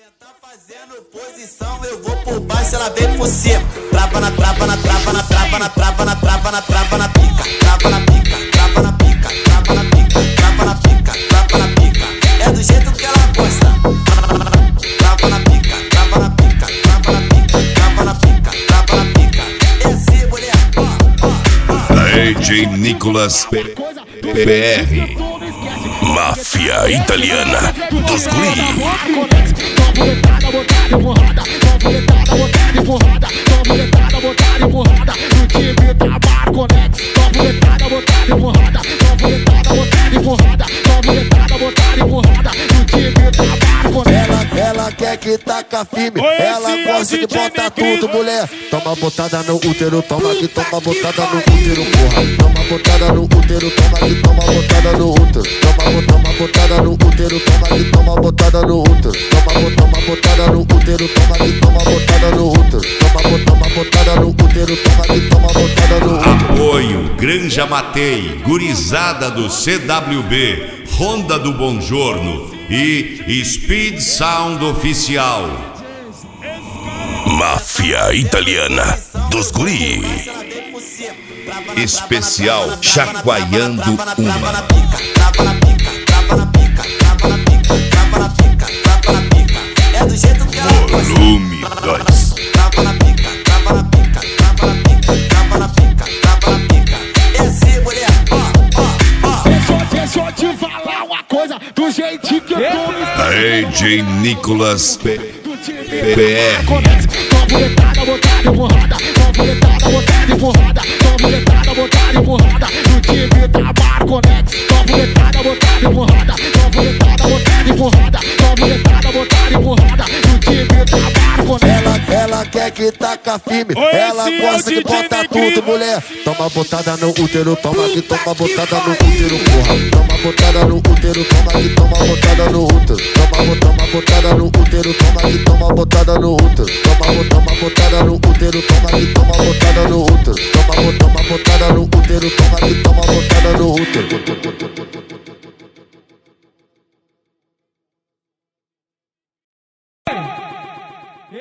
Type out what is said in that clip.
Tá fazendo posição, eu vou por baixo, ela vem por cima. Trava na trava, na trava, na trava, na trava, na trava, na trava, na pica. Trava na pica, trava na pica, trava na pica, trava na pica, trava na pica. É do jeito que ela gosta. Trava na pica, trava na pica, trava na pica, trava na pica, trava na pica. É assim, mulher, DJ Nicolas BR, Máfia Italiana dos Guri. Ela quer que taca firme, ela gosta de botar tudo, mulher. Toma botada no útero, toma que toma botada no útero, porra. Toma botada no útero, toma que toma botada no útero. Toma botada no útero, toma que toma botada no útero. Toma botada no útero, toma que toma botada no útero. Toma botada no útero, toma que toma botada no útero. Apoio Granja Matei, Gurizada do CWB, Honda do Bongiorno e Speed Sound Oficial. Máfia Italiana dos Guri. Especial Chacoalhando uma. é do jeito que ela gosta. Volume 2. Trava na pica, trava na pica, trava na pica, trava na pica, trava na pica. É assim, mulher, Deixa eu te falar uma coisa, do jeitinho que eu tô me DJ Nicolas BR. botada, botada, empurrada, botada, empurrada, botada, empurrada, no time da Marconex, botada, empurrada, botada, empurrada, botada, empurrada, no time da Marconex. Ela quer que taca firme, ela gosta de botar tudo, mulher. Toma botada no útero, toma que toma botada no útero, porra. Toma botada no útero, toma que toma botada no útero. Toma botada no útero, toma que toma botada no útero. Toma botada no útero, toma que toma botada no útero. Toma botada no útero, toma que toma botada no útero.